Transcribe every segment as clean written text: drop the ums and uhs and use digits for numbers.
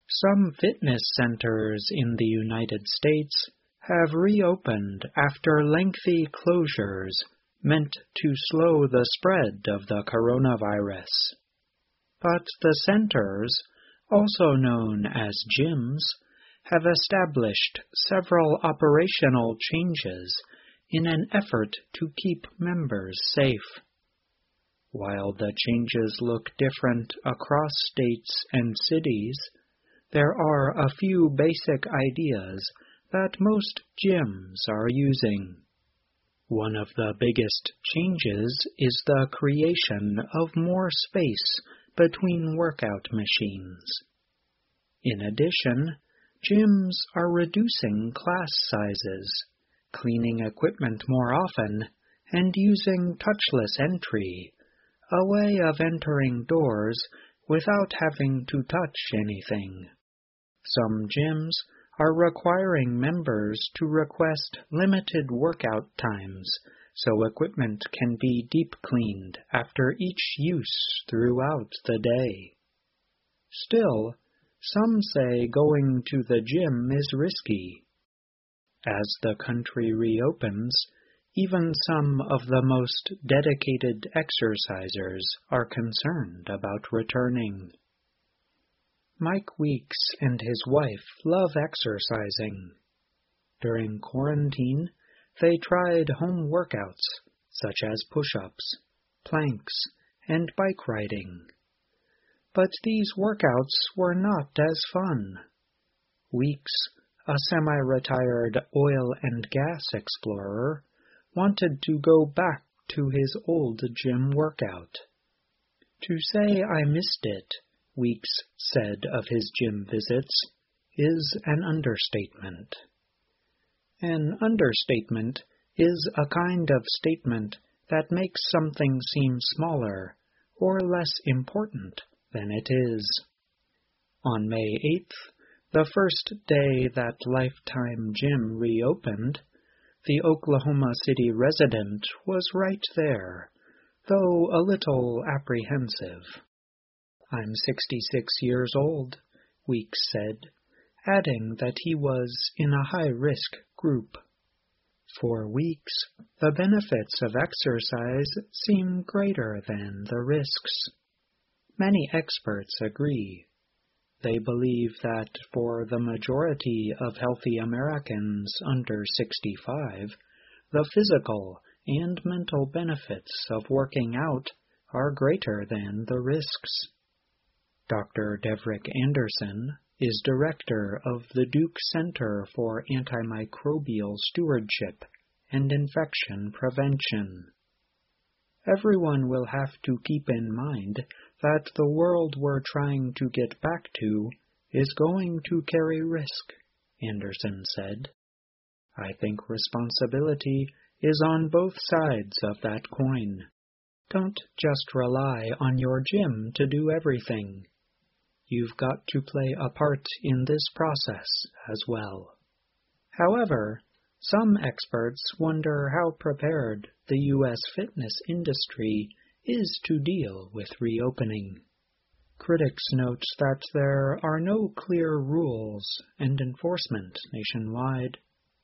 Some fitness centers in the United States have reopened after lengthy closures meant to slow the spread of the coronavirus. But the centers, also known as gyms, have established several operational changes in an effort to keep members safe. While the changes look different across states and cities, there are a few basic ideas that most gyms are using. One of the biggest changes is the creation of more space between workout machines. In addition, gyms are reducing class sizes, cleaning equipment more often, and using touchless entry, a way of entering doors without having to touch anything. Some gyms are requiring members to request limited workout times so equipment can be deep cleaned after each use throughout the day. Still, some say going to the gym is risky. As the country reopens, even some of the most dedicated exercisers are concerned about returning. Mike Weeks and his wife love exercising. During quarantine, they tried home workouts such as push-ups, planks, and bike riding. But these workouts were not as fun. Weeks, a semi-retired oil and gas explorer, wanted to go back to his old gym workout. To say I missed it, Weeks said of his gym visits, is an understatement. An understatement is a kind of statement that makes something seem smaller or less important than it is. On May 8th, the first day that Lifetime Gym reopened, the Oklahoma City resident was right there, though a little apprehensive. "I'm 66 years old," Weeks said, adding that he was in a high-risk group. For Weeks, the benefits of exercise seem greater than the risks. Many experts agree. They believe that for the majority of healthy Americans under 65, the physical and mental benefits of working out are greater than the risks. Dr. Devrick Anderson is director of the Duke Center for Antimicrobial Stewardship and Infection Prevention. Everyone will have to keep in mind that the world we're trying to get back to is going to carry risk, Anderson said. I think responsibility is on both sides of that coin. Don't just rely on your gym to do everything. You've got to play a part in this process as well. However, some experts wonder how prepared the U.S. fitness industry is to deal with reopening. Critics note that there are no clear rules and enforcement nationwide.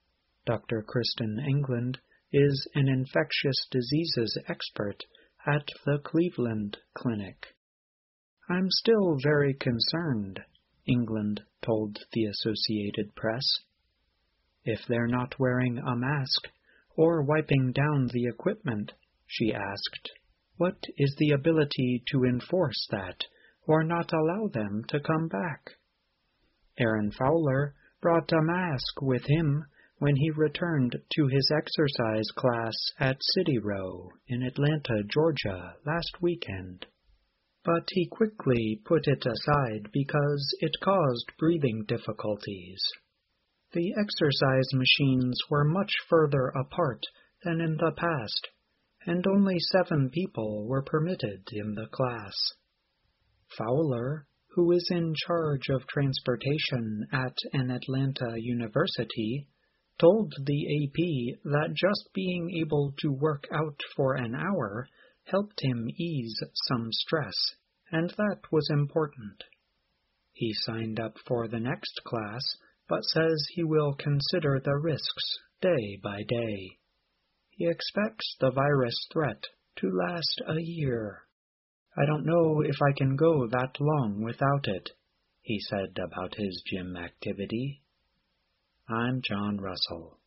Dr. Kristen England is an infectious diseases expert at the Cleveland Clinic. I'm still very concerned, England told the Associated Press. If they're not wearing a mask or wiping down the equipment, she asked, what is the ability to enforce that or not allow them to come back? Aaron Fowler brought a mask with him when he returned to his exercise class at City Row in Atlanta, Georgia, last weekend. But he quickly put it aside because it caused breathing difficulties. The exercise machines were much further apart than in the past, and only 7 people were permitted in the class. Fowler, who is in charge of transportation at an Atlanta university, told the AP that just being able to work out for an hour helped him ease some stress, and that was important. He signed up for the next class, but says he will consider the risks day by day. He expects the virus threat to last a year. I don't know if I can go that long without it, he said about his gym activity. I'm John Russell.